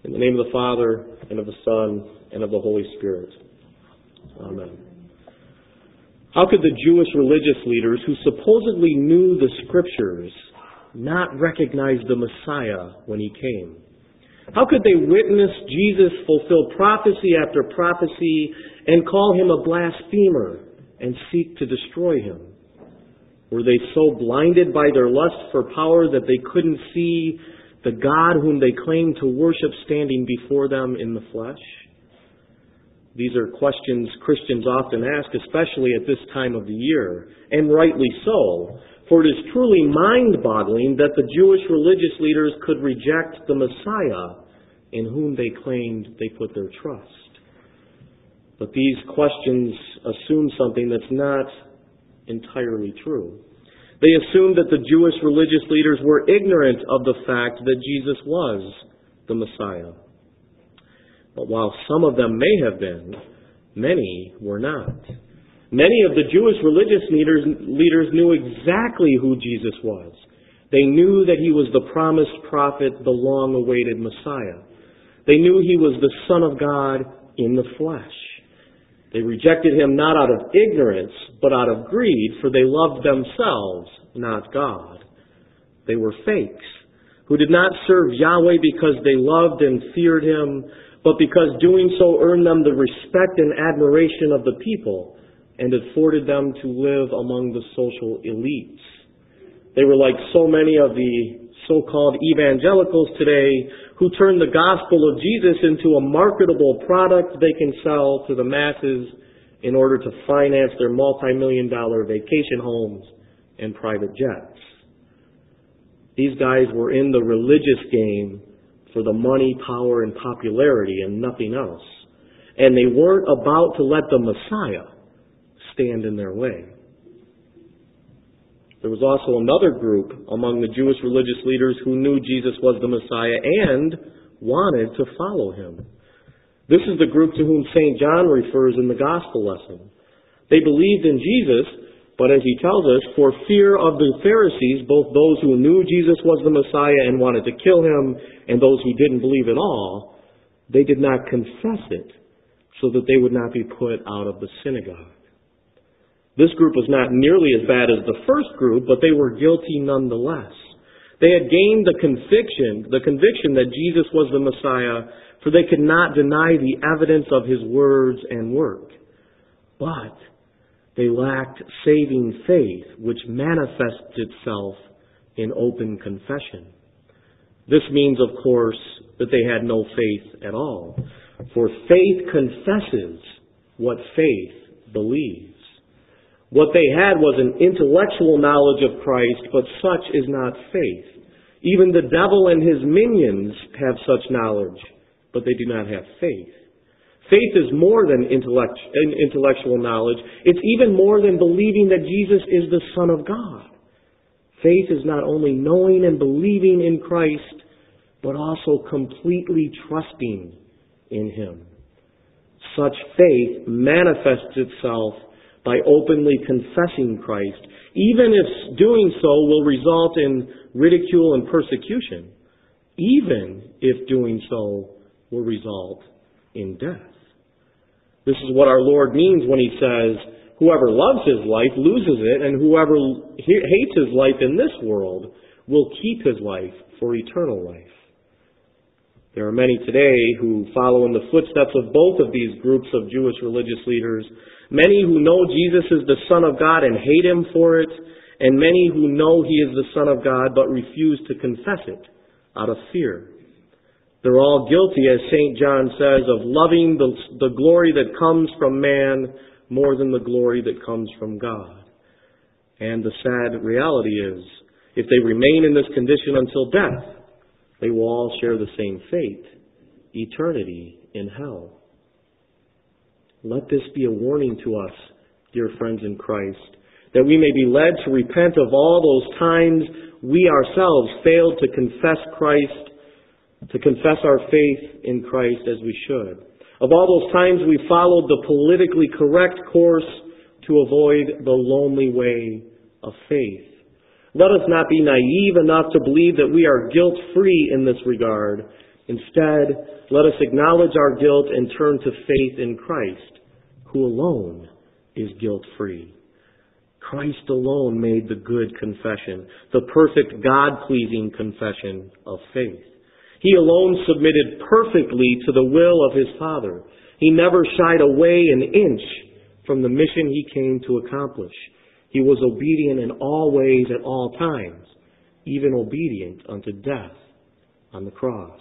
In the name of the Father, and of the Son, and of the Holy Spirit. Amen. How could the Jewish religious leaders who supposedly knew the Scriptures not recognize the Messiah when He came? How could they witness Jesus fulfill prophecy after prophecy and call Him a blasphemer and seek to destroy Him? Were they so blinded by their lust for power that they couldn't see the God whom they claimed to worship standing before them in the flesh? These are questions Christians often ask, especially at this time of the year, and rightly so, for it is truly mind-boggling that the Jewish religious leaders could reject the Messiah in whom they claimed they put their trust. But these questions assume something that's not entirely true. They assumed that the Jewish religious leaders were ignorant of the fact that Jesus was the Messiah. But while some of them may have been, many were not. Many of the Jewish religious leaders knew exactly who Jesus was. They knew that He was the promised prophet, the long-awaited Messiah. They knew He was the Son of God in the flesh. They rejected Him not out of ignorance, but out of greed, for they loved themselves, not God. They were fakes, who did not serve Yahweh because they loved and feared Him, but because doing so earned them the respect and admiration of the people, and afforded them to live among the social elites. They were like so many of the so-called evangelicals today who turn the gospel of Jesus into a marketable product they can sell to the masses in order to finance their multi-million-dollar vacation homes and private jets. These guys were in the religious game for the money, power, and popularity and nothing else. And they weren't about to let the Messiah stand in their way. There was also another group among the Jewish religious leaders who knew Jesus was the Messiah and wanted to follow Him. This is the group to whom St. John refers in the Gospel lesson. They believed in Jesus, but as he tells us, for fear of the Pharisees, both those who knew Jesus was the Messiah and wanted to kill Him, and those who didn't believe at all, they did not confess it so that they would not be put out of the synagogue. This group was not nearly as bad as the first group, but they were guilty nonetheless. They had gained the conviction that Jesus was the Messiah, for they could not deny the evidence of His words and work. But they lacked saving faith, which manifests itself in open confession. This means, of course, that they had no faith at all, for faith confesses what faith believes. What they had was an intellectual knowledge of Christ, but such is not faith. Even the devil and his minions have such knowledge, but they do not have faith. Faith is more than intellectual knowledge. It's even more than believing that Jesus is the Son of God. Faith is not only knowing and believing in Christ, but also completely trusting in Him. Such faith manifests itself by openly confessing Christ, even if doing so will result in ridicule and persecution, even if doing so will result in death. This is what our Lord means when He says, whoever loves his life loses it, and whoever hates his life in this world will keep his life for eternal life. There are many today who follow in the footsteps of both of these groups of Jewish religious leaders, many who know Jesus is the Son of God and hate Him for it, and many who know He is the Son of God but refuse to confess it out of fear. They're all guilty, as St. John says, of loving the glory that comes from man more than the glory that comes from God. And the sad reality is, if they remain in this condition until death, they will all share the same fate, eternity in hell. Let this be a warning to us, dear friends in Christ, that we may be led to repent of all those times we ourselves failed to confess Christ, to confess our faith in Christ as we should. Of all those times we followed the politically correct course to avoid the lonely way of faith. Let us not be naive enough to believe that we are guilt-free in this regard, Instead, let us acknowledge our guilt and turn to faith in Christ, who alone is guilt-free. Christ alone made the good confession, the perfect God-pleasing confession of faith. He alone submitted perfectly to the will of his Father. He never shied away an inch from the mission he came to accomplish. He was obedient in all ways at all times, even obedient unto death on the cross.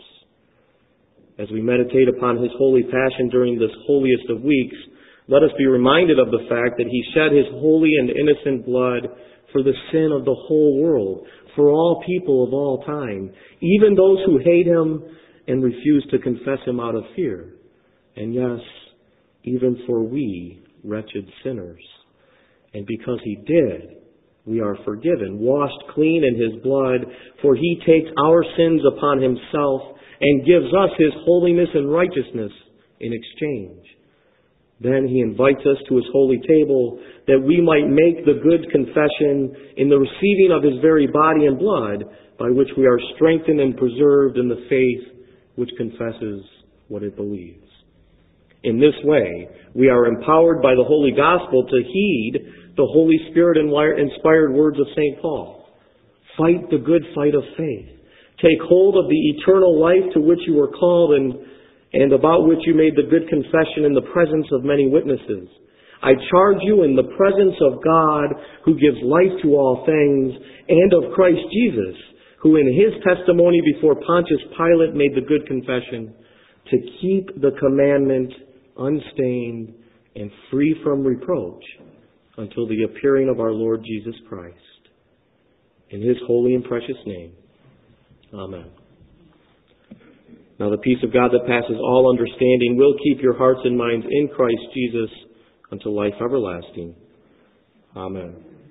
As we meditate upon his holy passion during this holiest of weeks, let us be reminded of the fact that he shed his holy and innocent blood for the sin of the whole world, for all people of all time, even those who hate him and refuse to confess him out of fear. And yes, even for we, wretched sinners. And because he did, we are forgiven, washed clean in his blood, for he takes our sins upon himself and gives us his holiness and righteousness in exchange. Then he invites us to his holy table that we might make the good confession in the receiving of his very body and blood, by which we are strengthened and preserved in the faith which confesses what it believes. In this way, we are empowered by the Holy Gospel to heed the Holy Spirit-inspired words of St. Paul. Fight the good fight of faith. Take hold of the eternal life to which you were called and about which you made the good confession in the presence of many witnesses. I charge you in the presence of God, who gives life to all things, and of Christ Jesus, who in his testimony before Pontius Pilate made the good confession, to keep the commandment unstained and free from reproach until the appearing of our Lord Jesus Christ. In his holy and precious name, amen. Now the peace of God that passes all understanding will keep your hearts and minds in Christ Jesus unto life everlasting. Amen.